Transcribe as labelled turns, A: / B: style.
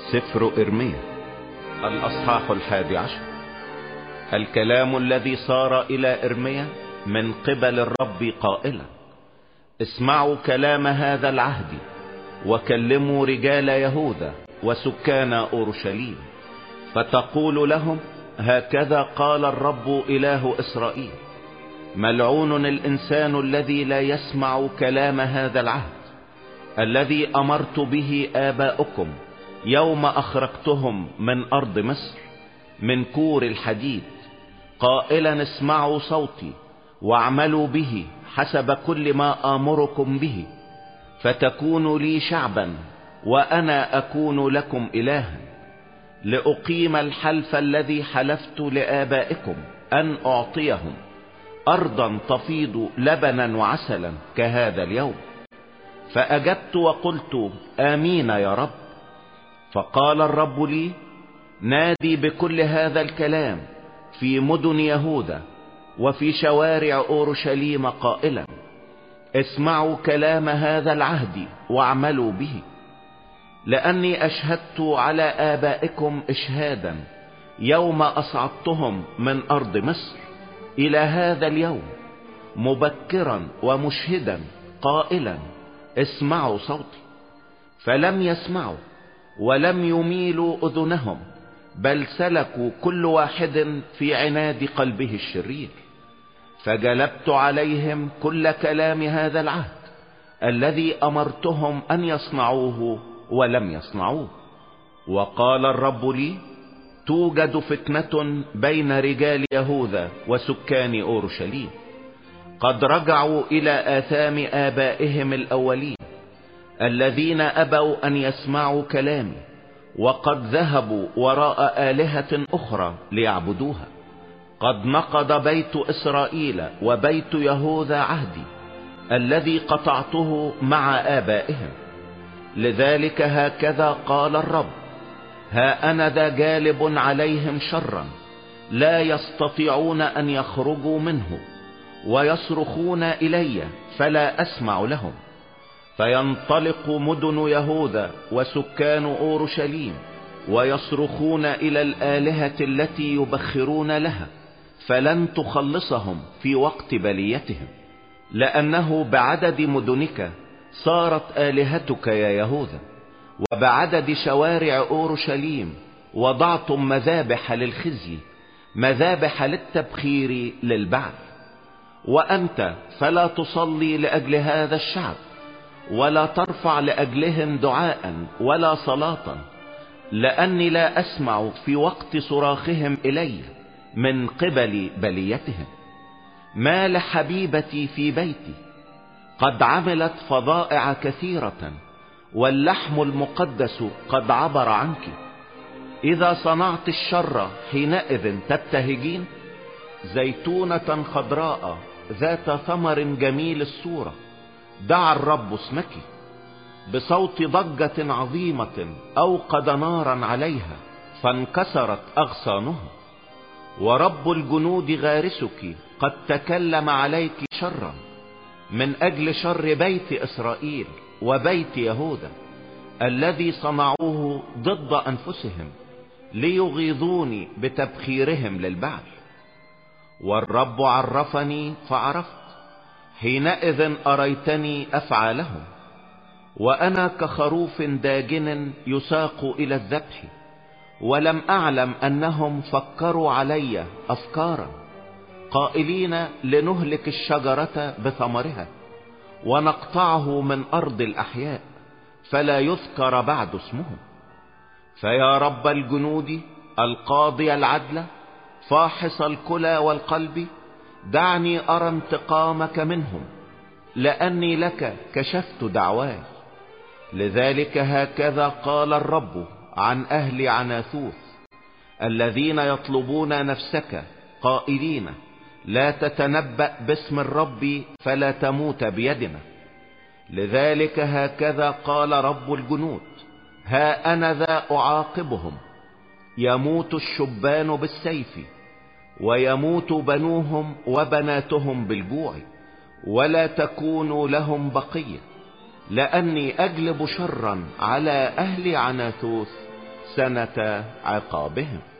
A: سفر إرميا الأصحاح 11. الكلام الذي صار إلى إرميا من قبل الرب قائلا: اسمعوا كلام هذا العهد وكلموا رجال يهوذا وسكان أورشليم، فتقول لهم: هكذا قال الرب إله إسرائيل: ملعون الإنسان الذي لا يسمع كلام هذا العهد الذي أمرت به آباؤكم يوم أخرجتهم من أرض مصر من كور الحديد، قائلا: اسمعوا صوتي واعملوا به حسب كل ما آمركم به، فتكونوا لي شعبا وأنا أكون لكم إلها، لأقيم الحلف الذي حلفت لآبائكم أن أعطيهم أرضا تفيض لبنا وعسلا كهذا اليوم. فأجبت وقلت: آمين يا رب. فقال الرب لي: نادي بكل هذا الكلام في مدن يهوذا وفي شوارع أورشليم قائلا: اسمعوا كلام هذا العهد واعملوا به، لأني أشهدت على آبائكم إشهادا يوم أصعدتهم من أرض مصر إلى هذا اليوم، مبكرا ومشهدا قائلا: اسمعوا صوتي. فلم يسمعوا ولم يميلوا أذنهم، بل سلكوا كل واحد في عناد قلبه الشرير. فجلبت عليهم كل كلام هذا العهد الذي أمرتهم أن يصنعوه ولم يصنعوه. وقال الرب لي: توجد فتنة بين رجال يهوذا وسكان أورشليم، قد رجعوا إلى آثام آبائهم الأولين الذين أبوا أن يسمعوا كلامي، وقد ذهبوا وراء آلهة أخرى ليعبدوها. قد نقض بيت إسرائيل وبيت يهوذا عهدي الذي قطعته مع آبائهم. لذلك هكذا قال الرب: ها أنا ذا جالب عليهم شرا لا يستطيعون أن يخرجوا منه، ويصرخون إلي فلا أسمع لهم. فينطلق مدن يهوذا وسكان أورشليم ويصرخون إلى الآلهة التي يبخرون لها، فلن تخلصهم في وقت بليتهم، لأنه بعدد مدنك صارت آلهتك يا يهوذا، وبعدد شوارع أورشليم وضعتم مذابح للخزي، مذابح للتبخير للبعل. وأنت فلا تصلي لأجل هذا الشعب، ولا ترفع لأجلهم دعاء ولا صلاة، لأني لا أسمع في وقت صراخهم إلي من قبل بليتهم. ما لحبيبتي في بيتي؟ قد عملت فظائع كثيرة، واللحم المقدس قد عبر عنك. إذا صنعت الشر حينئذ تبتهجين؟ زيتونة خضراء ذات ثمر جميل الصورة دعا الرب اسمك، بصوت ضجة عظيمة أوقد نارا عليها فانكسرت أغصانها. ورب الجنود غارسك قد تكلم عليك شرا من أجل شر بيت إسرائيل وبيت يهوذا الذي صنعوه ضد أنفسهم ليغيظوني بتبخيرهم للبعل. والرب عرفني فعرفت، حينئذ أريتني أفعالهم. وأنا كخروف داجن يساق إلى الذبح، ولم أعلم أنهم فكروا علي أفكارا قائلين: لنهلك الشجرة بثمرها ونقطعه من أرض الأحياء فلا يذكر بعد اسمه. فيا رب الجنود القاضي العدل فاحص الكلى والقلب، دعني أرى انتقامك منهم، لأني لك كشفت دعواي. لذلك هكذا قال الرب عن أهل عناثوث الذين يطلبون نفسك قائلين: لا تتنبأ باسم الرب فلا تموت بيدنا. لذلك هكذا قال رب الجنود: ها أنا ذا أعاقبهم، يموت الشبان بالسيف، ويموت بنوهم وبناتهم بالجوع، ولا تكون لهم بقية، لأني أجلب شرا على أهل عناثوث سنة عقابهم.